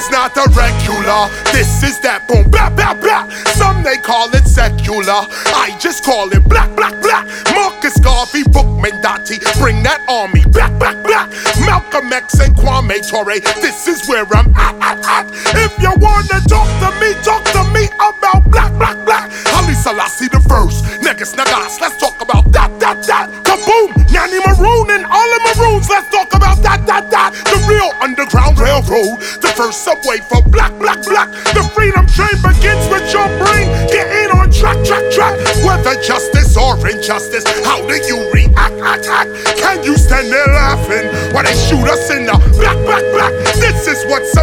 is not a regular, this is that boom, blah, blah, blah. Some they call it secular, I just call it black, black, black. Marcus Garvey, Bookman Dottie, bring that army back, back, back. Malcolm X and Kwame Ture, this is where I'm at. If you wanna talk to me about black, black, black. Haile Selassie the first, Negus Nagas, let's talk about that. Kaboom, Nanny Maroon and all the Maroons, let's talk about that. The real Underground Railroad, the first subway for black, black, black. The freedom train begins with your brain, get in on track. Whether justice or injustice, how do you react? Can you stand there laughing while they shoot us in the black, black, black? This is what's